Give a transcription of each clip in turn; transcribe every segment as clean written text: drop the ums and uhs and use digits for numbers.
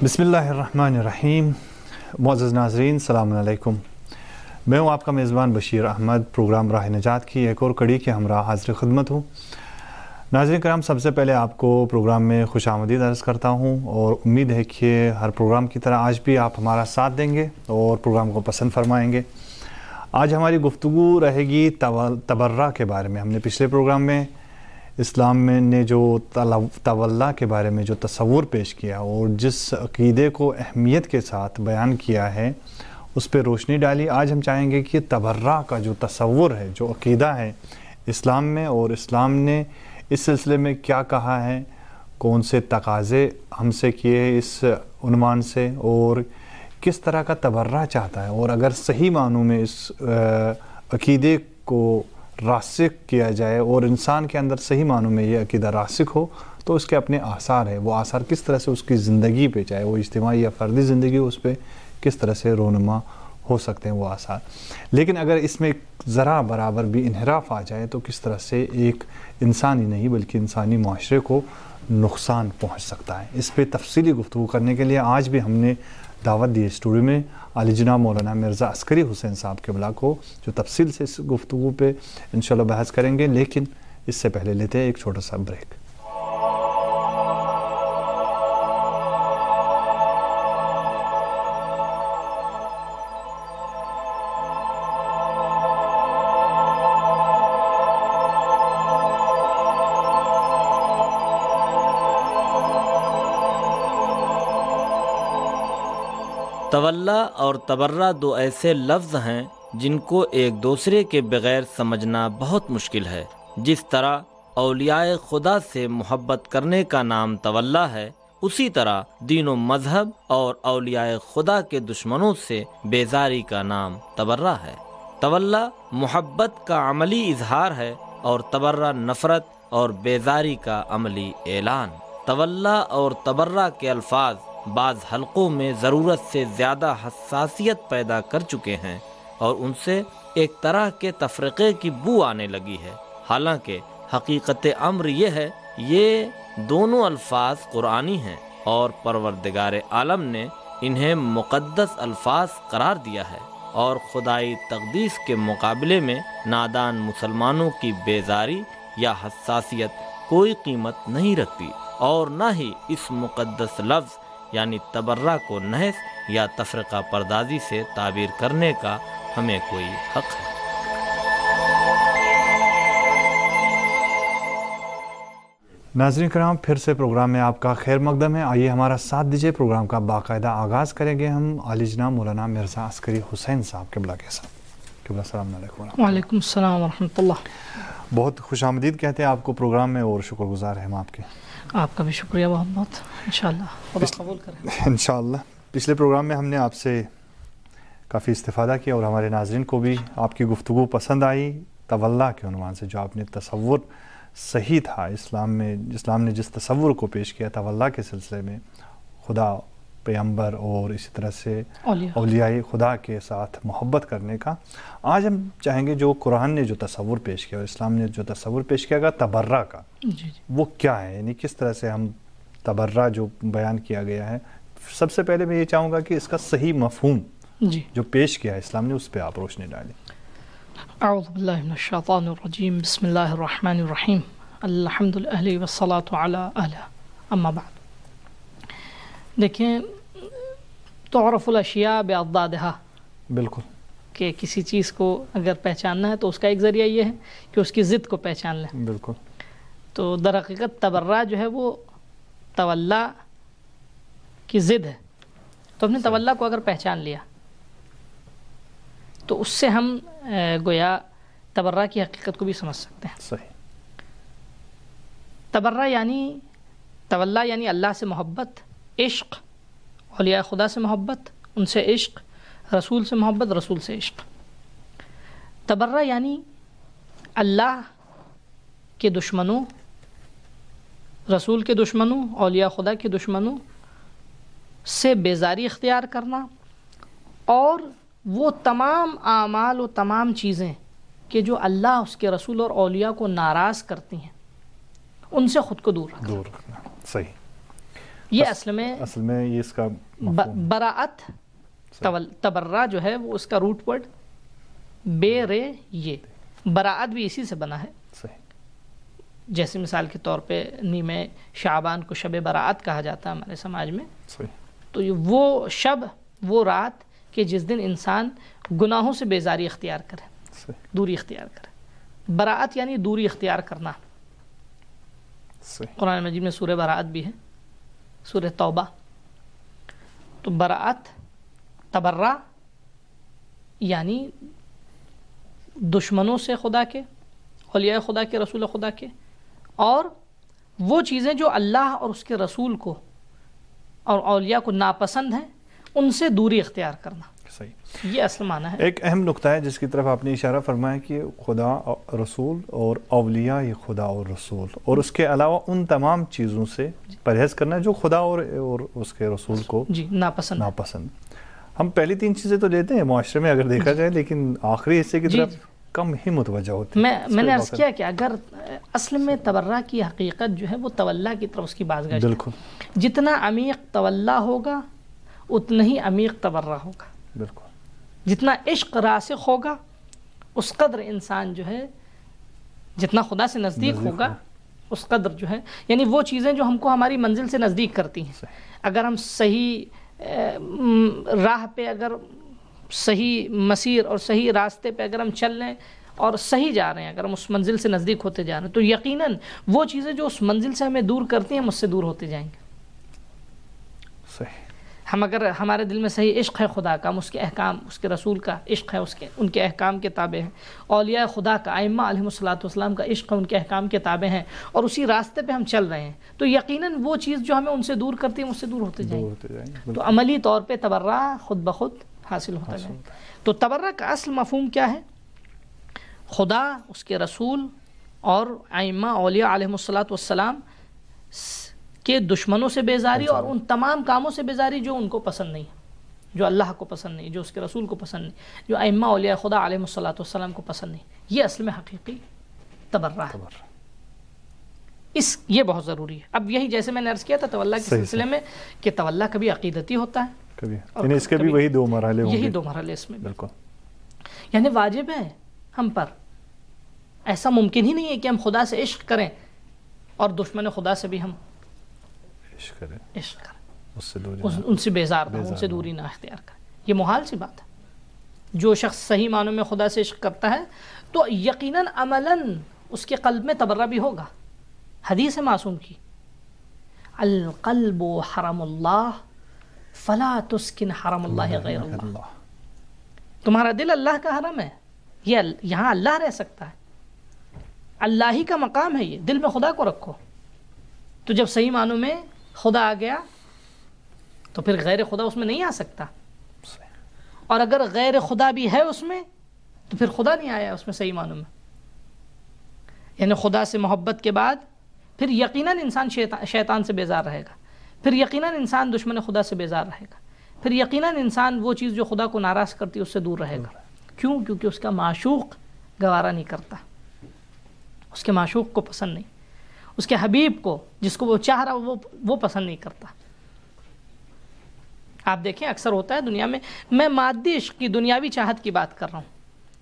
बिस्मिल्लाहिर्रहमानिर्रहीम। मुअज़्ज़ज़ नाज़रीन, अस्सलामु अलैकुम। मैं हूँ आपका मेज़बान बशीर अहमद। प्रोग्राम राह निजात की एक और कड़ी के हमरा हाज़िर ख़िदमत हूँ। नाज़रीन कराम, सबसे पहले आपको प्रोग्राम में खुशामदीद अर्ज़ करता हूँ और उम्मीद है कि हर प्रोग्राम की तरह आज भी आप हमारा साथ देंगे और प्रोग्राम को पसंद फरमाएँगे। आज हमारी गुफ्तगू रहेगी तबर्रा के बारे में। हमने पिछले प्रोग्राम में इस्लाम में ने जो तवल्ला के बारे में जो तसव्वुर पेश किया और जिस अक़ीदे को अहमियत के साथ बयान किया है उस पर रोशनी डाली। आज हम चाहेंगे कि तबर्रा का जो तसव्वुर है, जो अक़ीदा है इस्लाम में, और इस्लाम ने इस सिलसिले में क्या कहा है, कौन से तकाज़े हमसे किए इस उन्वान से, और किस तरह का तबर्रा चाहता है, और अगर सही मानों में इस अक़ीदे को रासिक किया जाए और इंसान के अंदर सही मानों में ये अक़ीदा रासिक हो तो उसके अपने आसार है, वो आसार किस तरह से उसकी ज़िंदगी पे, चाहे वो इज्तिमाई या फ़र्दी ज़िंदगी हो, उस पर किस तरह से रोनुमा हो सकते हैं वो आसार। लेकिन अगर इसमें ज़रा बराबर भी इन्हिराफ आ जाए तो किस तरह से एक इंसान ही नहीं बल्कि इंसानी माशरे को नुकसान पहुँच सकता है। इस पर तफसीली गुफ्तगू करने के लिए आज भी हमने दावत दी स्टूडियो में आली जनाब मौलाना मिर्ज़ा अस्करी हुसैन साहब क़िबला को, जो तफसील से इस गुफ्तगू पे इंशाअल्लाह बहस करेंगे। लेकिन इससे पहले लेते हैं एक छोटा सा ब्रेक। तवल्ला और तबर्रा दो ऐसे लफ्ज़ हैं जिनको एक दूसरे के बग़ैर समझना बहुत मुश्किल है। जिस तरह औलियाए खुदा से मोहब्बत करने का नाम तवल्ला है, उसी तरह दीन व मज़हब और औलियाए खुदा के दुश्मनों से बेजारी का नाम तबर्रा है। तवल्ला मोहब्बत का अमली इजहार है और तबर्रा नफ़रत और बेजारी का अमली ऐलान। तवल्ला और तबर्रा के अल्फाज बाज़ हलकों में ज़रूरत से ज़्यादा हसासियत पैदा कर चुके हैं और उनसे एक तरह के तफ़रीक़े की बू आने लगी है। हालांकि हकीकत अम्र ये है, ये दोनों अल्फाज कुरानी हैं और परवरदिगार आलम ने इन्हें मुक़द्दस अल्फाज करार दिया है और खुदाई तक़दीस के मुकाबले में नादान मुसलमानों की बेजारी या हसासियत कोई कीमत नहीं रखती, और न ही इस मुक़द्दस लफ्ज़ यानी तबर्रा को नहस या तफरका परदाजी से ताबीर करने का हमें कोई हक है। नाज़रीन कराम, फिर से प्रोग्राम में आपका खैर मकदम है। आइए हमारा साथ दीजिए। प्रोग्राम का बाकायदा आगाज़ करेंगे हम आली जनाब मौलाना मिर्ज़ा अस्करी हुसैन साहब क़िबला के साथ। क़िबला अस्सलाम वालेकुम। वालेकुम अस्सलाम व रहमतुल्लाह। बहुत खुशामदीद कहते हैं आपको प्रोग्राम में और शुक्रगुज़ार हैं हम आपके। आपका भी शुक्रिया बहुत बहुत। इंशाअल्लाह खुदा कबूल करे। इंशाअल्लाह। पिछले प्रोग्राम में हमने आपसे काफ़ी इस्तिफ़ादा किया और हमारे नाज़रीन को भी आपकी गुफ्तगू पसंद आई। तवल्ला के उन्वान से जो आपने तसव्वुर सही था, इस्लाम ने जिस तसव्वुर को पेश किया तवल्ला के सिलसिले में, खुदा, पैगम्बर और इसी तरह से औलियाए खुदा के साथ मोहब्बत करने का, आज हम चाहेंगे जो कुरान ने जो तसव्वुर पेश किया और इस्लाम ने जो तसव्वुर पेश किया तबर्रा का, वो क्या है, यानी किस तरह से हम तबर्रा जो बयान किया गया है। सबसे पहले मैं ये चाहूँगा कि इसका सही मफ़हूम जो पेश किया है इस्लाम ने, उस पर आप रोशनी डालें। अऊज़ु बिल्लाहि मिनश शैतानिर रजीम, बिस्मिल्लाहिर रहमानिर रहीम, अल्हम्दुलिल्लाहि वस्सलातु अला अहलिहा, अम्मा बाद। देखें, तुअरफ़ुल अशिया बिअज़दादिहा, बिल्कुल, कि किसी चीज़ को अगर पहचानना है तो उसका एक ज़रिया ये है कि उसकी ज़िद को पहचान लें। बिल्कुल। तो दरहक़ीक़त तबर्रा जो है वो तवल्ला की ज़िद है। तो हमने तवल्ला को अगर पहचान लिया तो उससे हम गोया तबर्रा की हकीकत को भी समझ सकते हैं। सही। तबर्रा यानी तवल्ला यानी अल्लाह से मोहब्बत, इश्क़, औलिया खुदा से मोहब्बत, उनसे इश्क़, रसूल से मोहब्बत, रसूल से इश्क़। तबर्रा यानी अल्लाह के दुश्मनों, रसूल के दुश्मनों, औलिया खुदा के दुश्मनों से बेजारी इख्तियार करना और वो तमाम आमाल और तमाम चीज़ें कि जो अल्लाह, उसके रसूल और औलिया को नाराज़ करती हैं, उनसे ख़ुद को दूर रखना। सही। یہ اصل میں یہ اس کا براعت تبرہ جو ہے وہ اس کا روٹ ورڈ بے رے یہ براعت بھی اسی سے بنا ہے. صحیح. جیسے مثال کے طور پہ نیمہ شعبان کو شب براعت کہا جاتا ہے ہمارے سماج میں. صحیح. تو وہ شب وہ رات کہ جس دن انسان گناہوں سے بیزاری اختیار کرے. صحیح. دوری اختیار کرے. براعت یعنی دوری اختیار کرنا. صحیح. قرآن مجید میں سورہ براعت بھی ہے، سورہ توبہ. تو براعت تبرہ یعنی دشمنوں سے خدا کے، اولیاء خدا کے، رسول خدا کے، اور وہ چیزیں جو اللہ اور اس کے رسول کو اور اولیاء کو ناپسند ہیں ان سے دوری اختیار کرنا. صحیح. یہ اصل معنی ہے. ایک اہم نقطہ ہے جس کی طرف آپ نے اشارہ فرمایا کہ خدا رسول اور اولیاء یہ خدا اور رسول، اور اس کے علاوہ ان تمام چیزوں سے پرہیز کرنا جو خدا اور اس کے رسول کو ناپسند. ہم پہلی 3 چیزیں تو لیتے ہیں معاشرے میں اگر دیکھا جائے، لیکن آخری حصے کی طرف کم ہی متوجہ ہوتے ہیں. میں نے عرض کیا کہ اگر اصل میں تبرہ کی حقیقت جو ہے وہ تولا کی طرف اس کی بازگشت. بالکل. جتنا عمیق تولا ہوگا اتنا ہی عمیق تبرہ ہوگا. بالکل. جتنا عشق راسخ ہوگا اس قدر انسان جو ہے جتنا خدا سے نزدیک ہوگا اس قدر جو ہے، یعنی وہ چیزیں جو ہم کو ہماری منزل سے نزدیک کرتی ہیں، اگر ہم صحیح راہ پہ، اگر صحیح مسیر اور صحیح راستے پہ اگر ہم چل رہے ہیں اور صحیح جا رہے ہیں، اگر ہم اس منزل سے نزدیک ہوتے جا رہے ہیں، تو یقیناً وہ چیزیں جو اس منزل سے ہمیں دور کرتی ہیں ہم اس سے دور ہوتے جائیں گے. صحیح. ہم اگر ہمارے دل میں صحیح عشق ہے خدا کا، ہم اس کے احکام، اس کے رسول کا عشق ہے، ان کے احکام کے تابع ہیں، اولیاء خدا کا، ائمہ علیہ الصلوۃ والسلام کا عشق ہے، ان کے احکام کے تابع ہیں، اور اسی راستے پہ ہم چل رہے ہیں، تو یقیناً وہ چیز جو ہمیں ان سے دور کرتی ہے ہم اس سے دور ہوتے جائیں گے. تو عملی طور پہ تبرہ خود بخود حاصل ہوتا جائے. تو تبرہ کا اصل مفہوم کیا ہے؟ خدا، اس کے رسول اور ائمہ اولیاء علیہ الصلوۃ والسلام کے دشمنوں سے بیزاری اور ان تمام کاموں سے بیزاری جو ان کو پسند نہیں، جو اللہ کو پسند نہیں، جو اس کے رسول کو پسند نہیں، جو ائمہ اولیاء خدا علیہ الصلوۃ والسلام کو پسند نہیں. یہ اصل میں حقیقی تبرہ ہے. یہ بہت ضروری ہے. اب یہی جیسے میں نے عرض کیا تھا تولا کے سلسلے میں کہ تولا کبھی عقیدتی ہوتا ہے، کبھی یعنی اس کے بھی وہی 2 مرحلے ہوں گے. یہی 2 مرحلے اس میں. بالکل. یعنی واجب ہے ہم پر، ایسا ممکن ہی نہیں ہے کہ ہم خدا سے عشق کریں اور دشمن خدا سے بھی ہم عشق کریں، ان سے بیزار نہ ہوں، ان سے دوری نہ اختیار کریں. یہ محال سی بات ہے. جو شخص صحیح معنوں میں خدا سے عشق کرتا ہے تو یقیناً عملاً اس کے قلب میں تبرہ بھی ہوگا. حدیث معصوم کی، القلب حرم اللہ فلا تسکن حرم اللہ غیر اللہ. تمہارا دل اللہ کا حرم ہے، یہاں اللہ رہ سکتا ہے، اللہ ہی کا مقام ہے، یہ دل میں خدا کو رکھو. تو جب صحیح معنوں میں خدا آ گیا تو پھر غیر خدا اس میں نہیں آ سکتا، اور اگر غیر خدا بھی ہے اس میں تو پھر خدا نہیں آیا اس میں صحیح معنوں میں. یعنی خدا سے محبت کے بعد پھر یقیناً انسان شیطان سے بیزار رہے گا، پھر یقیناً انسان دشمن خدا سے بیزار رہے گا، پھر یقیناً انسان وہ چیز جو خدا کو ناراض کرتی ہے اس سے دور رہے گا. کیوں؟ کیونکہ اس کا معشوق گوارا نہیں کرتا، اس کے معشوق کو پسند نہیں، اس کے حبیب کو جس کو وہ چاہ رہا وہ پسند نہیں کرتا. آپ دیکھیں اکثر ہوتا ہے دنیا میں مادی عشق کی، دنیاوی چاہت کی بات کر رہا ہوں.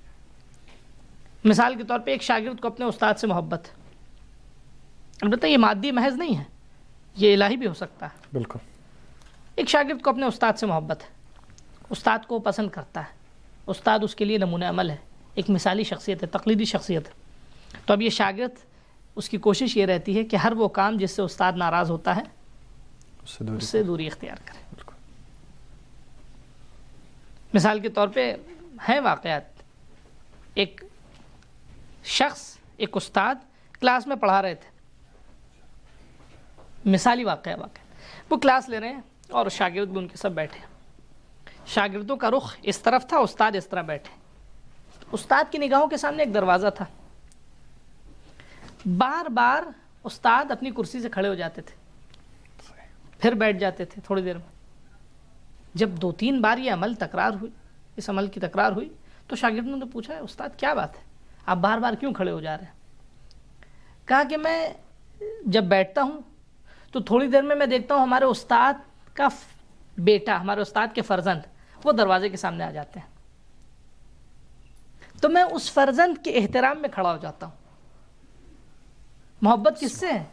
مثال کے طور پہ ایک شاگرد کو اپنے استاد سے محبت، البتہ یہ مادی محض نہیں ہے، یہ الہی بھی ہو سکتا ہے. بالکل. ایک شاگرد کو اپنے استاد سے محبت ہے، استاد کو پسند کرتا ہے، استاد اس کے لیے نمونہ عمل ہے، ایک مثالی شخصیت ہے، تقلیدی شخصیت ہے. تو اب یہ شاگرد، اس کی کوشش یہ رہتی ہے کہ ہر وہ کام جس سے استاد ناراض ہوتا ہے اس سے دوری اختیار کرے. مثال کے طور پہ ہیں واقعات، ایک شخص، ایک استاد کلاس میں پڑھا رہے تھے، مثالی واقعہ وہ کلاس لے رہے ہیں اور شاگرد بھی ان کے ساتھ بیٹھے. شاگردوں کا رخ اس طرف تھا، استاد اس طرح بیٹھے. استاد کی نگاہوں کے سامنے ایک دروازہ تھا. بار بار استاد اپنی کرسی سے کھڑے ہو جاتے تھے، پھر بیٹھ جاتے تھے تھوڑی دیر میں. جب 2-3 بار یہ عمل تکرار ہوئی، اس عمل کی تکرار ہوئی، تو شاگردوں نے پوچھا، استاد کیا بات ہے، آپ بار بار کیوں کھڑے ہو جا رہے ہیں؟ کہا کہ میں جب بیٹھتا ہوں تو تھوڑی دیر میں دیکھتا ہوں ہمارے استاد کا بیٹا، ہمارے استاد کے فرزند وہ دروازے کے سامنے آ جاتے ہیں، تو میں اس فرزند کے احترام میں کھڑا ہو جاتا ہوں۔ محبت کس سے ہے؟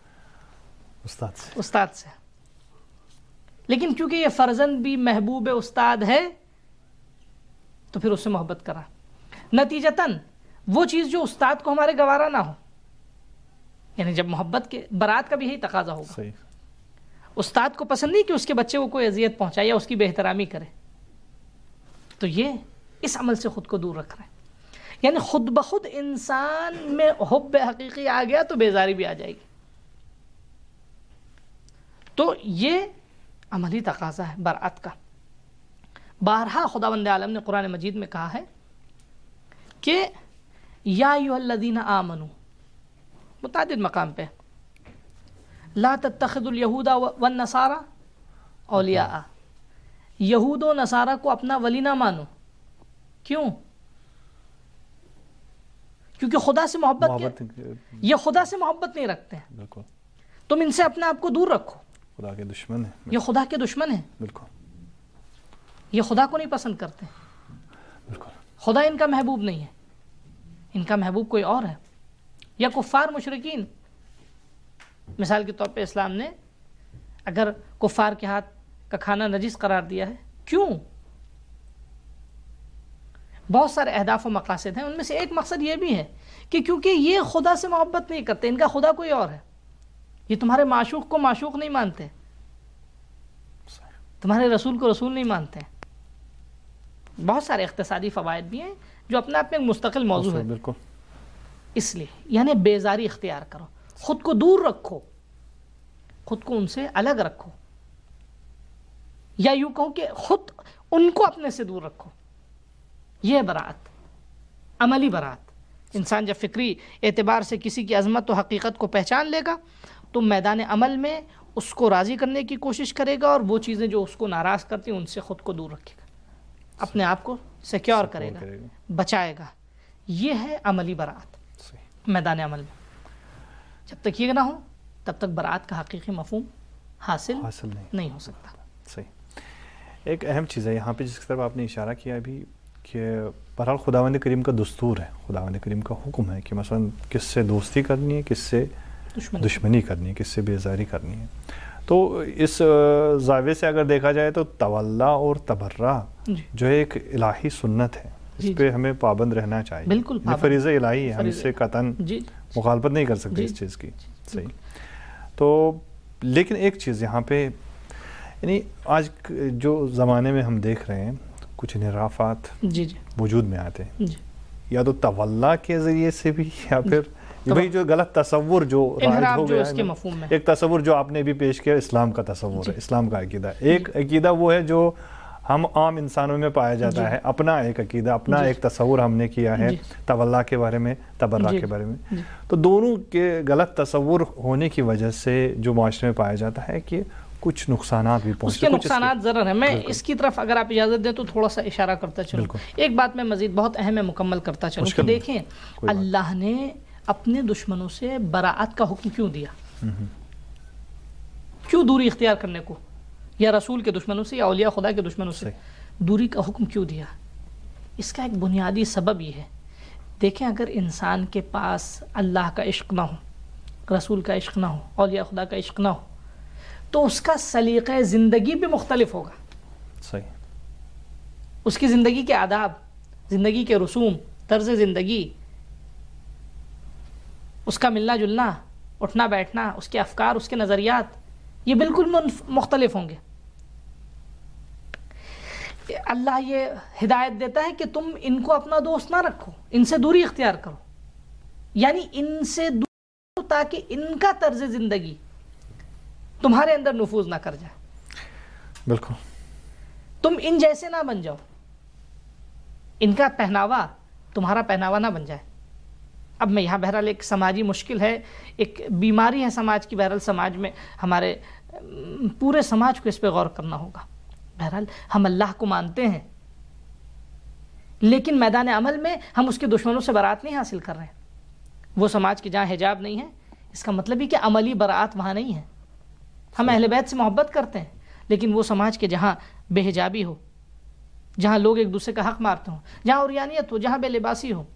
استاد سے۔ لیکن کیونکہ یہ فرزند بھی محبوب استاد ہے تو پھر اس سے محبت کرا۔ نتیجتاً وہ چیز جو استاد کو ہمارے گوارا نہ ہو، یعنی جب محبت کے برات کا بھی یہی تقاضا ہوگا، صحیح۔ استاد کو پسند نہیں کہ اس کے بچے کو کوئی اذیت پہنچائے یا اس کی بے احترامی کرے، تو یہ اس عمل سے خود کو دور رکھ رہے ہیں۔ یعنی خود بخود انسان میں حب حقیقی آ گیا تو بیزاری بھی آ جائے گی۔ تو یہ عملی تقاضا ہے برات کا۔ بارہا خداوند عالم نے قرآن مجید میں کہا ہے کہ یا ایھا الذین آمنوا، متعدد مقام پہ، لا تتخذوا الیہود والنصارى اولیاء، یہود و نصارہ کو اپنا ولی نہ مانو۔ کیوں؟ کیونکہ خدا سے محبت یہ خدا سے محبت نہیں رکھتے ہیں، بالکل، تم ان سے اپنے آپ کو دور رکھو، خدا کے دشمن ہیں، یہ خدا کے دشمن ہیں، بالکل، یہ خدا کو نہیں پسند کرتے، بالکل، خدا ان کا محبوب نہیں ہے، ان کا محبوب کوئی اور ہے۔ یا کفار مشرکین، مثال کے طور پہ اسلام نے اگر کفار کے ہاتھ کا کھانا نجس قرار دیا ہے، کیوں؟ بہت سارے اہداف و مقاصد ہیں، ان میں سے ایک مقصد یہ بھی ہے کہ کیونکہ یہ خدا سے محبت نہیں کرتے، ان کا خدا کوئی اور ہے، یہ تمہارے معشوق کو معشوق نہیں مانتے، تمہارے رسول کو رسول نہیں مانتے۔ بہت سارے اقتصادی فوائد بھی ہیں جو اپنے آپ میں ایک مستقل موضوع ہے۔ بالکل، اس لیے یعنی بیزاری اختیار کرو، خود کو دور رکھو، خود کو ان سے الگ رکھو، یا یوں کہوں کہ خود ان کو اپنے سے دور رکھو۔ یہ برات، عملی برات۔ انسان جب فکری اعتبار سے کسی کی عظمت و حقیقت کو پہچان لے گا تو میدان عمل میں اس کو راضی کرنے کی کوشش کرے گا، اور وہ چیزیں جو اس کو ناراض کرتی ہیں ان سے خود کو دور رکھے گا، اپنے آپ کو سیکیور کرے گا، بچائے گا۔ یہ ہے عملی برات میدان عمل میں۔ جب تک یہ نہ ہو تب تک برات کا حقیقی مفہوم حاصل نہیں ہو سکتا۔ صحیح۔ ایک اہم چیز ہے یہاں پہ جس کی طرف آپ نے اشارہ کیا ابھی، کہ بہرحال خداوند کریم کا دستور ہے، خداوند کریم کا حکم ہے کہ مثلا کس سے دوستی کرنی ہے، کس سے دشمنی کرنی ہے، کس سے بیزاری کرنی ہے۔ تو اس زاویے سے اگر دیکھا جائے تو تولا اور تبرہ جو ایک الہی سنت ہے، اس پہ ہمیں پابند رہنا چاہیے، بالکل فریضہ الہی ہے، ہم اس سے قطعاً مخالفت نہیں کر سکتے اس چیز کی۔ صحیح۔ تو لیکن ایک چیز یہاں پہ، یعنی آج جو زمانے میں ہم دیکھ رہے ہیں کچھ انحرافات وجود میں آتے ہیں، یا تو تولا کے ذریعے سے بھی، یا پھر وہی جو غلط تصور جو رائج ہو گیا ہے، ایک تصور جو آپ نے بھی پیش کیا اسلام کا تصور ہے، اسلام کا عقیدہ۔ ایک عقیدہ وہ ہے جو ہم عام انسانوں میں پایا جاتا ہے، اپنا ایک عقیدہ، اپنا ایک تصور ہم نے کیا ہے تولا کے بارے میں، تبرہ کے بارے میں۔ تو دونوں کے غلط تصور ہونے کی وجہ سے جو معاشرے میں پایا جاتا ہے کہ کچھ نقصانات بھی پہنچتے ہیں، اس کے نقصانات ضرر ہیں۔ میں اس کی طرف اگر آپ اجازت دیں تو تھوڑا سا اشارہ کرتا چلوں۔ ایک بات میں مزید بہت اہم ہے، مکمل کرتا چلوں کہ دیکھیں اللہ نے اپنے دشمنوں سے براءت کا حکم کیوں دیا، کیوں دوری اختیار کرنے کو، یا رسول کے دشمنوں سے یا اولیاء خدا کے دشمنوں سے دوری کا حکم کیوں دیا؟ اس کا ایک بنیادی سبب یہ ہے، دیکھیں اگر انسان کے پاس اللہ کا عشق نہ ہو، رسول کا عشق نہ ہو، اولیاء خدا کا عشق نہ ہو، تو اس کا سلیقہ زندگی بھی مختلف ہوگا۔ صحیح۔ اس کی زندگی کے آداب، زندگی کے رسوم، طرز زندگی، اس کا ملنا جلنا، اٹھنا بیٹھنا، اس کے افکار، اس کے نظریات، یہ بالکل مختلف ہوں گے۔ اللہ یہ ہدایت دیتا ہے کہ تم ان کو اپنا دوست نہ رکھو، ان سے دوری اختیار کرو، یعنی ان سے دور کرو تاکہ ان کا طرز زندگی تمہارے اندر نفوذ نہ کر جائے، بالکل تم ان جیسے نہ بن جاؤ، ان کا پہناوا تمہارا پہناوا نہ بن جائے۔ اب میں یہاں بہرحال ایک سماجی مشکل ہے، ایک بیماری ہے سماج کی، بہرحال سماج میں ہمارے پورے سماج کو اس پہ غور کرنا ہوگا۔ بہرحال ہم اللہ کو مانتے ہیں، لیکن میدان عمل میں ہم اس کے دشمنوں سے برات نہیں حاصل کر رہے ہیں۔ وہ سماج کی جہاں حجاب نہیں ہے، اس کا مطلب ہی کہ عملی برات وہاں نہیں ہے۔ ہم اہل بیت سے محبت کرتے ہیں، لیکن وہ سماج کے جہاں بے حجابی ہو، جہاں لوگ ایک دوسرے کا حق مارتے ہوں، جہاں عریانیت ہو، جہاں بے لباسی ہو،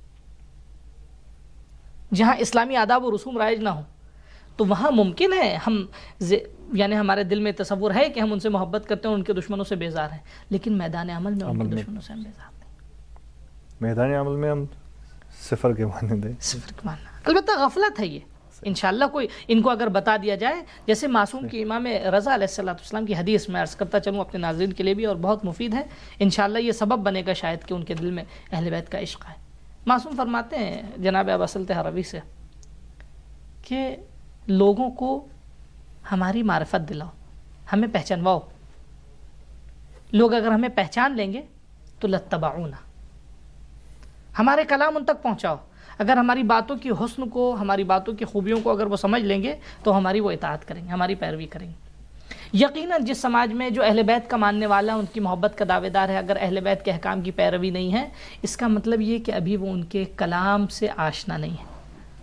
جہاں اسلامی آداب و رسوم رائج نہ ہو، تو وہاں ممکن ہے ہم یعنی ہمارے دل میں تصور ہے کہ ہم ان سے محبت کرتے ہیں، ان کے دشمنوں سے بیزار ہیں، لیکن میدان عمل میں ان کے دشمنوں سے ہم بیزار نہیں۔ میدان عمل میں ہم صفر کے مانند ہیں، صفر کے مانند۔ البتہ غفلت ہے یہ، انشاءاللہ کوئی ان کو اگر بتا دیا جائے، جیسے معصوم کی امام رضا علیہ السلام کی حدیث میں عرض کرتا چلوں اپنے ناظرین کے لیے بھی، اور بہت مفید ہے، انشاءاللہ یہ سبب بنے گا شاید کہ ان کے دل میں اہل بیت کا عشق ہے۔ معصوم فرماتے ہیں جناب ابا صلت ہروی سے کہ لوگوں کو ہماری معرفت دلاؤ، ہمیں پہچانواؤ، لوگ اگر ہمیں پہچان لیں گے تو لتبعونا، ہمارے کلام ان تک پہنچاؤ، اگر ہماری باتوں کی حسن کو، ہماری باتوں کی خوبیوں کو اگر وہ سمجھ لیں گے تو ہماری وہ اطاعت کریں گے، ہماری پیروی کریں گے۔ یقیناً جس سماج میں جو اہل بیت کا ماننے والا، ان کی محبت کا دعوے دار ہے، اگر اہل بیت کے احکام کی پیروی نہیں ہے، اس کا مطلب یہ کہ ابھی وہ ان کے کلام سے آشنا نہیں ہے،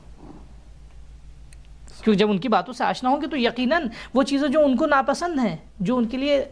کیونکہ جب ان کی باتوں سے آشنا ہوں گے تو یقیناً وہ چیزیں جو ان کو ناپسند ہیں، جو ان کے لیے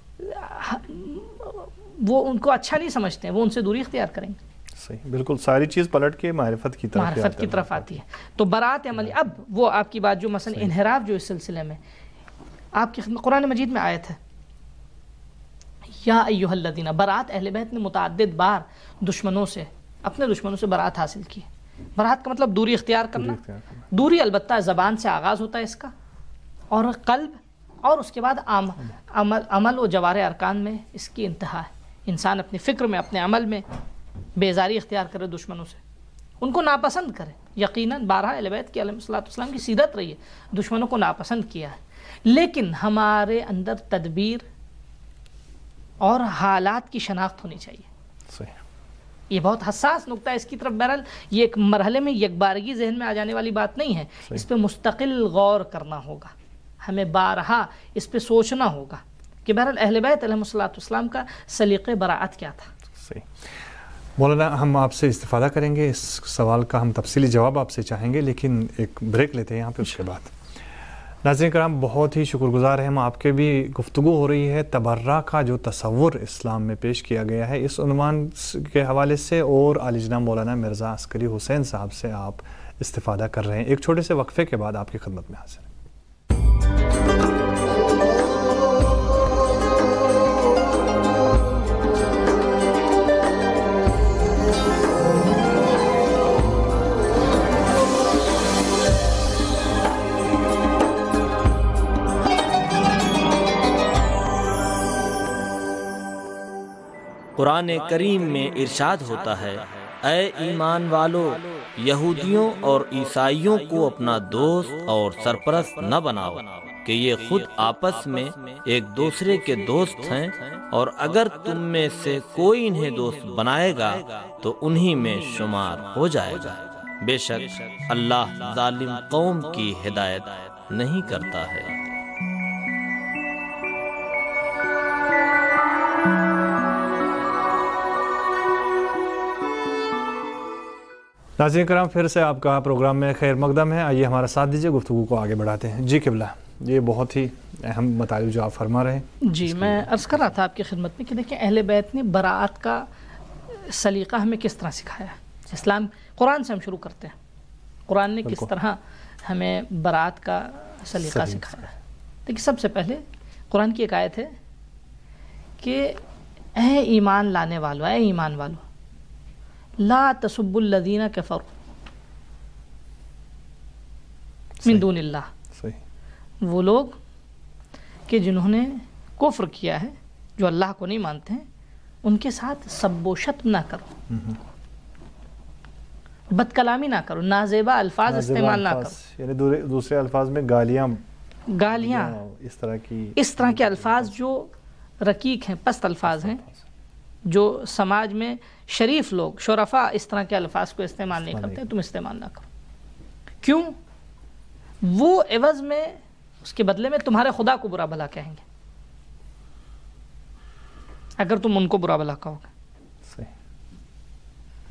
وہ ان کو اچھا نہیں سمجھتے ہیں، وہ ان سے دوری اختیار کریں گے۔ صحیح، بالکل ساری چیز پلٹ کے معرفت کی طرف آتی ہے۔ تو برات عملی، اب وہ آپ کی بات جو مثلا انحراف جو اس سلسلے میں آپ کی قرآن مجید میں آیت ہے، یا ایھا الذین، برات اہل بیت نے متعدد بار دشمنوں سے، اپنے دشمنوں سے برات حاصل کی۔ برات کا مطلب دوری اختیار کرنا، دوری البتہ زبان سے آغاز ہوتا ہے اس کا، اور قلب، اور اس کے بعد عمل و جوارح ارکان میں اس کی انتہا ہے۔ انسان اپنی فکر میں، اپنے عمل میں بیزاری اختیار کرے دشمنوں سے، ان کو ناپسند کرے۔ یقیناً بارہا اہل بیت کی علیہ السلام کی سیرت رہی ہے، دشمنوں کو ناپسند کیا ہے، لیکن ہمارے اندر تدبیر اور حالات کی شناخت ہونی چاہیے۔ صحیح، یہ بہت حساس نقطہ ہے، اس کی طرف بہرحال یہ ایک مرحلے میں یکبارگی ذہن میں آ جانے والی بات نہیں ہے، اس پہ مستقل غور کرنا ہوگا، ہمیں بارہا اس پہ سوچنا ہوگا کہ بہرحال اہل بیت علیہ السلام کا سلیقہ براعت کیا تھا۔ صحیح مولانا، ہم آپ سے استفادہ کریں گے، اس سوال کا ہم تفصیلی جواب آپ سے چاہیں گے، لیکن ایک بریک لیتے ہیں یہاں پہ، اس کے بعد۔ ناظرین کرام، بہت ہی شکر گزار ہیں ہم آپ کے بھی، گفتگو ہو رہی ہے تبرہ کا جو تصور اسلام میں پیش کیا گیا ہے، اس عنوان کے حوالے سے، اور عالی جناب مولانا مرزا عسکری حسین صاحب سے آپ استفادہ کر رہے ہیں۔ ایک چھوٹے سے وقفے کے بعد آپ کی خدمت میں حاضر ہیں۔ قرآن کریم میں ارشاد ہوتا ہے، اے ایمان والو، یہودیوں اور عیسائیوں کو اپنا دوست اور سرپرست نہ بناؤ، کہ یہ خود آپس میں ایک دوسرے کے دوست ہیں، اور اگر تم میں سے کوئی انہیں دوست بنائے گا تو انہی میں شمار ہو جائے گا۔ بے شک اللہ ظالم قوم کی ہدایت نہیں کرتا ہے۔ ناظرین کرام، پھر سے آپ کا پروگرام میں خیر مقدم ہے، آئیے ہمارا ساتھ دیجیے، گفتگو کو آگے بڑھاتے ہیں۔ جی قبلہ، یہ بہت ہی اہم مطالب جو آپ فرما رہے ہیں۔ جی، میں عرض کر رہا تھا آپ کی خدمت میں کہ دیکھیں اہل بیت نے براعت کا سلیقہ ہمیں کس طرح سکھایا ہے۔ اسلام، قرآن سے ہم شروع کرتے ہیں، قرآن نے کس طرح ہمیں براعت کا سلیقہ سکھایا ہے۔ دیکھیں سب سے پہلے قرآن کی ایک آیت ہے کہ اے ایمان لانے والو، اے ایمان والو، لا تسبوا الذین کفروا من دون اللہ، وہ لوگ کہ جنہوں نے کفر کیا ہے، جو اللہ کو نہیں مانتے ہیں، ان کے ساتھ سب و شتم نہ کرو، بد کلامی نہ کرو، نازیبا الفاظ استعمال نہ کرو، یعنی دوسرے الفاظ میں گالیاں اس طرح کے الفاظ جو رقیق ہیں، پست الفاظ ہیں، جو سماج میں شریف لوگ، شرفاء اس طرح کے الفاظ کو استعمال نہیں کرتے، تم استعمال نہ کرو۔ کیوں؟ وہ عوض میں، اس کے بدلے میں تمہارے خدا کو برا بھلا کہیں گے اگر تم ان کو برا بھلا کہو گے۔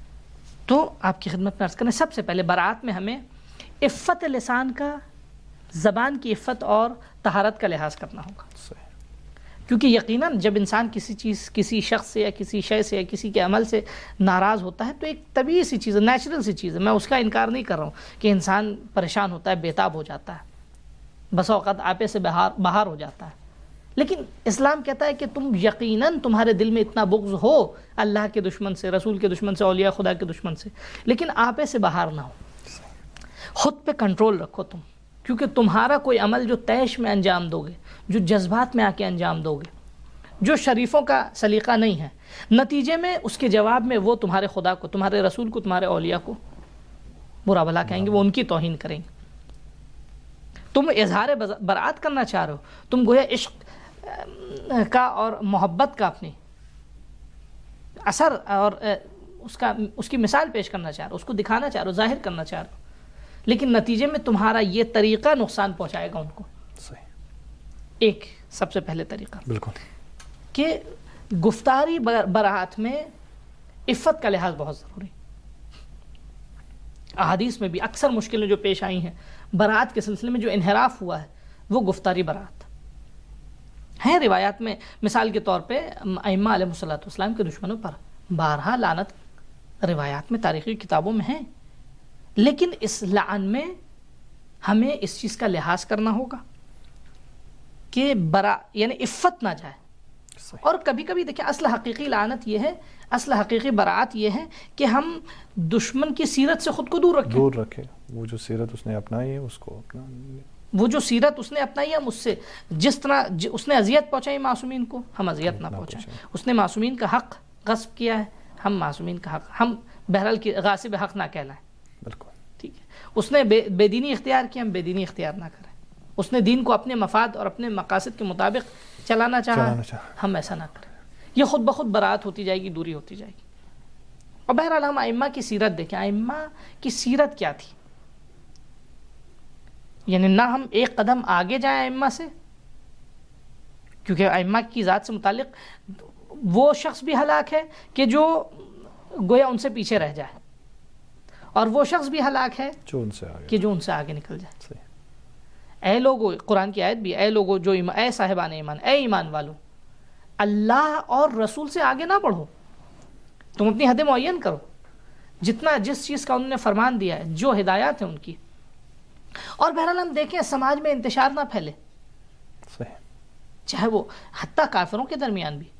تو آپ کی خدمت میں عرض کریں، سب سے پہلے برات میں ہمیں عفت لسان کا زبان کی عفت اور طہارت کا لحاظ کرنا ہوگا، صحیح. کیونکہ یقیناً جب انسان کسی چیز، کسی شخص سے یا کسی شے سے یا کسی کے عمل سے ناراض ہوتا ہے تو ایک طبیعی سی چیز ہے، نیچرل سی چیز ہے. میں اس کا انکار نہیں کر رہا ہوں کہ انسان پریشان ہوتا ہے، بیتاب ہو جاتا ہے، بس اوقات آپے سے باہر ہو جاتا ہے. لیکن اسلام کہتا ہے کہ تم یقیناً تمہارے دل میں اتنا بغض ہو اللہ کے دشمن سے، رسول کے دشمن سے، اولیاء خدا کے دشمن سے، لیکن آپے سے باہر نہ ہو، خود پہ کنٹرول رکھو تم. کیونکہ تمہارا کوئی عمل جو طیش میں انجام دو گے، جو جذبات میں آ کے انجام دو گے، جو شریفوں کا سلیقہ نہیں ہے، نتیجے میں اس کے جواب میں وہ تمہارے خدا کو، تمہارے رسول کو، تمہارے اولیاء کو برا بھلا کہیں گے، وہ ان کی توہین کریں گے. تم اظہار برات کرنا چاہ رہے ہو، تم گویا عشق کا اور محبت کا اپنی اثر اور اس کی مثال پیش کرنا چاہ رہے ہو، اس کو دکھانا چاہ رہے ہو، ظاہر کرنا چاہ رہے ہو، لیکن نتیجے میں تمہارا یہ طریقہ نقصان پہنچائے گا ان کو. صحیح. ایک سب سے پہلے طریقہ بالکل کہ گفتاری برات میں عفت کا لحاظ بہت ضروری. احادیث میں بھی اکثر مشکلیں جو پیش آئی ہیں برات کے سلسلے میں، جو انحراف ہوا ہے وہ گفتاری برات ہیں. روایات میں مثال کے طور پہ ائمہ علیہ الصلوۃ والسلام کے دشمنوں پر بارہا لعنت روایات میں، تاریخی کتابوں میں ہیں، لیکن اس لعن میں ہمیں اس چیز کا لحاظ کرنا ہوگا کہ یعنی عفت نہ جائے. اور کبھی کبھی دیکھیں اصل حقیقی لعنت یہ ہے، اصل حقیقی برات یہ ہے کہ ہم دشمن کی سیرت سے خود کو دور رکھیں. وہ جو سیرت اس نے اپنائی ہے اس کو اپنا، وہ جو سیرت اس نے اپنائی ہے ہم اس سے، جس طرح اس نے اذیت پہنچائی معصومین کو، ہم اذیت نہ پہنچائیں. اس نے معصومین کا حق غصب کیا ہے، ہم معصومین کا حق، ہم بہرحال کی غاصب حق نہ کہلائیں. بالکل ٹھیک ہے. اس نے بے دینی اختیار کی، ہم بے دینی اختیار نہ کریں. اس نے دین کو اپنے مفاد اور اپنے مقاصد کے مطابق چلانا چاہا، ہم ایسا نہ کریں. یہ خود بخود برات ہوتی جائے گی، دوری ہوتی جائے گی. اور بہرحال ہم ائمہ کی سیرت دیکھیں، ائمہ کی سیرت کیا تھی. یعنی نہ ہم ایک قدم آگے جائیں ائمہ سے، کیونکہ ائمہ کی ذات سے متعلق وہ شخص بھی ہلاک ہے کہ جو گویا ان سے پیچھے رہ جائے، اور وہ شخص بھی ہلاک ہے جو ان سے آگے نکل جائے. اے لوگو، قرآن کی آیت بھی، اے لوگو جو اے صاحبان ایمان، اے ایمان والو، اللہ اور رسول سے آگے نہ بڑھو، تم اپنی حد معین کرو. جس چیز کا انہوں نے فرمان دیا ہے، جو ہدایات ہیں ان کی. اور بہرحال ہم دیکھیں سماج میں انتشار نہ پھیلے، چاہے وہ حتیٰ کافروں کے درمیان بھی.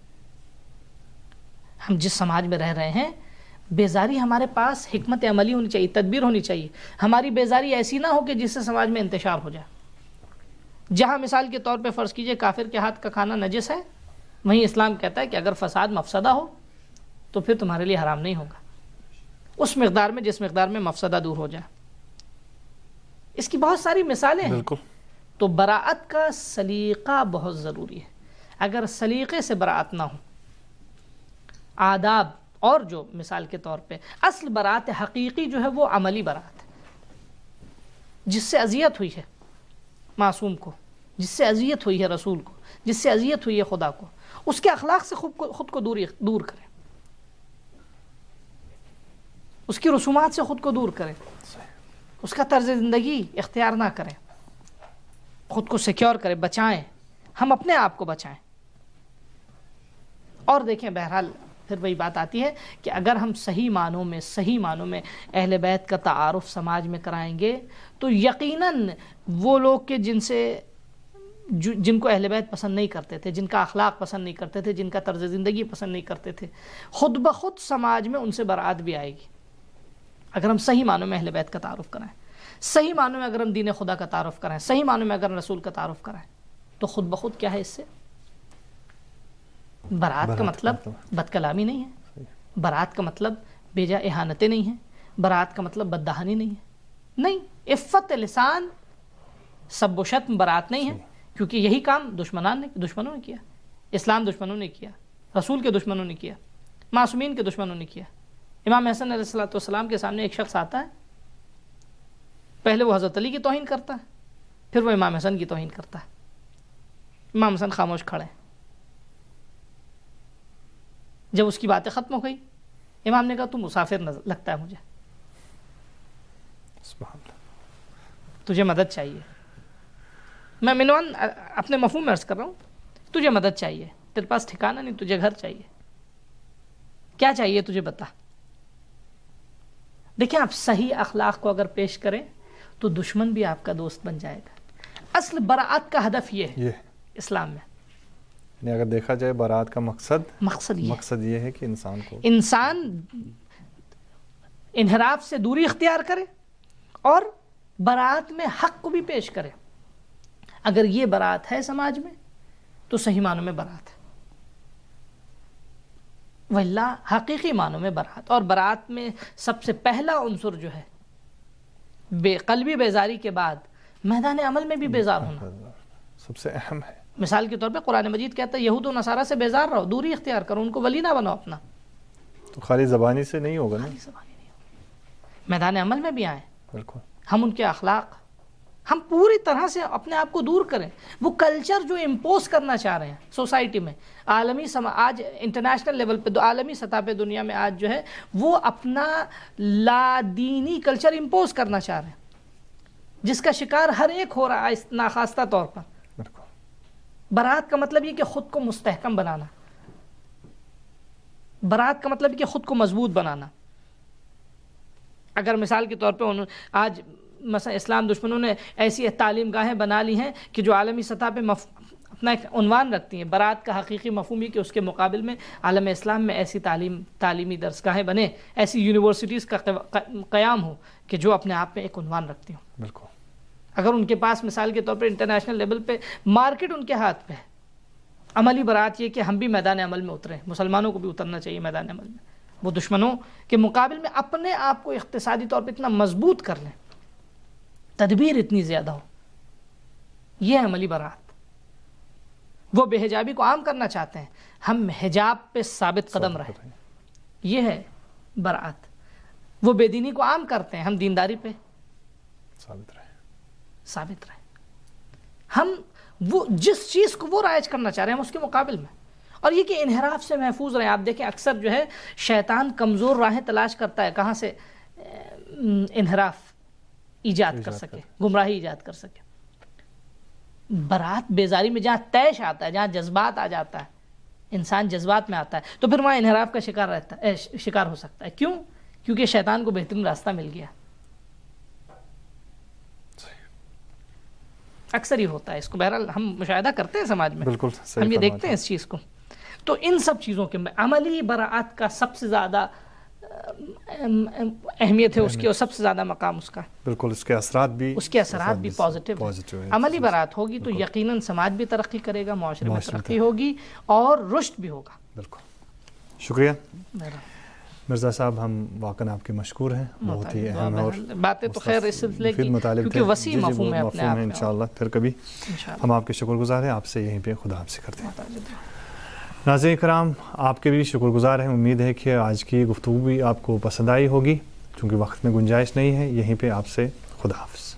ہم جس سماج میں رہ رہے ہیں، بیزاری ہمارے پاس حکمت عملی ہونی چاہیے، تدبیر ہونی چاہیے. ہماری بیزاری ایسی نہ ہو کہ جس سے سماج میں انتشار ہو جائے. جہاں مثال کے طور پہ فرض کیجئے کافر کے ہاتھ کا کھانا نجس ہے، وہیں اسلام کہتا ہے کہ اگر فساد مفسدہ ہو تو پھر تمہارے لیے حرام نہیں ہوگا، اس مقدار میں جس مقدار میں مفسدہ دور ہو جائے. اس کی بہت ساری مثالیں ہیں. تو براءت کا سلیقہ بہت ضروری ہے. اگر سلیقے سے براءت نہ ہو، آداب، اور جو مثال کے طور پہ اصل براءت حقیقی جو ہے وہ عملی براءت ہے، جس سے اذیت ہوئی ہے معصوم کو، جس سے اذیت ہوئی ہے رسول کو، جس سے اذیت ہوئی ہے خدا کو، اس کے اخلاق سے خود کو دور کریں، اس کی رسومات سے خود کو دور کریں، اس کا طرز زندگی اختیار نہ کریں، خود کو سیکیور کریں، بچائیں، ہم اپنے آپ کو بچائیں. اور دیکھیں بہرحال پھر وہی بات آتی ہے کہ اگر ہم صحیح معنوں میں اہل بیت کا تعارف سماج میں کرائیں گے تو یقیناً وہ لوگ کہ جن کو اہل بیت پسند نہیں کرتے تھے، جن کا اخلاق پسند نہیں کرتے تھے، جن کا طرز زندگی پسند نہیں کرتے تھے، خود بخود سماج میں ان سے برات بھی آئے گی. اگر ہم صحیح معنوں میں اہل بیت کا تعارف کرائیں، صحیح معنوں میں اگر ہم دین خدا کا تعارف کرائیں، صحیح معنوں میں اگر رسول کا تعارف کرائیں، تو خود بخود کیا ہے اس سے برات کا مطلب بد کلامی نہیں ہے، برات کا مطلب بے جا اہانتیں نہیں ہیں، برات کا مطلب بددہانی نہیں ہے. نہیں، عفت لسان، سب و شتم برات نہیں ہے، کیونکہ یہی کام دشمنوں نے کیا، اسلام دشمنوں نے کیا، رسول کے دشمنوں نے کیا، معصومین کے دشمنوں نے کیا. امام حسن علیہ السلام کے سامنے ایک شخص آتا ہے، پہلے وہ حضرت علی کی توہین کرتا ہے، پھر وہ امام حسن کی توہین کرتا ہے. امام حسن خاموش کھڑے ہیں. جب اس کی باتیں ختم ہو گئی، امام نے کہا تو مسافر لگتا ہے مجھے، تجھے مدد چاہیے. میں منوان اپنے مفہوم میں عرض کر رہا ہوں. تجھے مدد چاہیے، تیرے پاس ٹھکانہ نہیں، تجھے گھر چاہیے، کیا چاہیے تجھے بتا. دیکھیں آپ صحیح اخلاق کو اگر پیش کریں تو دشمن بھی آپ کا دوست بن جائے گا. اصل براعت کا ہدف یہ ہے اسلام میں. یعنی اگر دیکھا جائے برات کا مقصد یہ ہے کہ انسان انحراف سے دوری اختیار کرے اور برات میں حق کو بھی پیش کرے. اگر یہ برات ہے سماج میں تو صحیح معنوں میں برات ہے، واللہ حقیقی معنوں میں برات. اور برات میں سب سے پہلا عنصر جو ہے قلبی بیزاری کے بعد میدان عمل میں بھی بیزار ہونا سب سے اہم ہے. مثال کے طور پہ قرآن مجید کہتا ہے یہود و نصارہ سے بیزار رہو، دوری اختیار کرو، ان کو ولی نہ بناؤ اپنا. تو خالی زبانی سے نہیں ہوگا نا، میدان عمل میں بھی آئیں. بالکل ہم ان کے اخلاق ہم پوری طرح سے اپنے آپ کو دور کریں. وہ کلچر جو امپوز کرنا چاہ رہے ہیں سوسائٹی میں، عالمی آج انٹرنیشنل لیول پہ عالمی سطح پہ دنیا میں آج جو ہے وہ اپنا لادینی کلچر امپوز کرنا چاہ رہے ہیں، جس کا شکار ہر ایک ہو رہا ہے ناخواستہ طور پر. برات کا مطلب یہ کہ خود کو مستحکم بنانا، برات کا مطلب یہ کہ خود کو مضبوط بنانا. اگر مثال کے طور پہ آج مثلا اسلام دشمنوں نے ایسی تعلیم گاہیں بنا لی ہیں کہ جو عالمی سطح پہ اپنا ایک عنوان رکھتی ہیں. برات کا حقیقی مفہوم یہ کہ اس کے مقابل میں عالم اسلام میں ایسی تعلیمی درسگاہیں بنے، ایسی یونیورسٹیز کا قیام ہو کہ جو اپنے آپ میں ایک عنوان رکھتی ہوں. بالکل. اگر ان کے پاس مثال کے طور پر انٹرنیشنل لیول پہ مارکیٹ ان کے ہاتھ پہ ہے، عملی برات یہ کہ ہم بھی میدان عمل میں اتریں. مسلمانوں کو بھی اترنا چاہیے میدان عمل میں. وہ دشمنوں کے مقابل میں اپنے آپ کو اقتصادی طور پہ اتنا مضبوط کر لیں، تدبیر اتنی زیادہ ہو. یہ ہے عملی برات. وہ بے حجابی کو عام کرنا چاہتے ہیں، ہم حجاب پہ ثابت قدم رہیں. یہ ہے برات. وہ بے دینی کو عام کرتے ہیں، ہم دینداری پہ ثابت رہیں. ہم وہ جس چیز کو وہ رائج کرنا چاہ رہے ہیں ہم اس کے مقابل میں. اور یہ کہ انحراف سے محفوظ رہیں. آپ دیکھیں اکثر جو ہے شیطان کمزور راہیں تلاش کرتا ہے کہاں سے انحراف ایجاد کر سکے، گمراہی ایجاد کر سکے. برات بیزاری میں جہاں طیش آتا ہے، جہاں جذبات آ جاتا ہے، انسان جذبات میں آتا ہے، تو پھر وہاں انحراف کا شکار ہو سکتا ہے. کیوں؟ کیونکہ شیطان کو بہترین راستہ مل گیا. اکثر ہی ہوتا ہے. اس کو بہرحال ہم مشاہدہ کرتے ہیں سماج میں، بالکل ہم یہ دیکھتے ہیں اس چیز کو. تو ان سب چیزوں کے عملی براعت کا سب سے زیادہ اہمیت ہے اس کی، اور سب سے زیادہ مقام اس کا. بالکل. اس کے اثرات بھی پازیٹیو ہیں. عملی براعت ہوگی تو یقیناً سماج بھی ترقی کرے گا، معاشرے میں ترقی ہوگی اور رشد بھی ہوگا. بالکل. شکریہ مرزا صاحب، ہم واقعاً آپ کے مشکور ہیں. بہت ہی اہم اور باتیں تو خیر اس سلسلے کی کیونکہ وسیع مفہوم ہے اپنے آپ میں. انشاءاللہ پھر کبھی ہم آپ کے شکر گزار ہیں. آپ سے یہیں پہ خدا حافظ کرتے ہیں. ناظرین کرام، آپ کے بھی شکر گزار ہیں. امید ہے کہ آج کی گفتگو بھی آپ کو پسند آئی ہوگی. چونکہ وقت میں گنجائش نہیں ہے، یہیں پہ آپ سے خدا حافظ.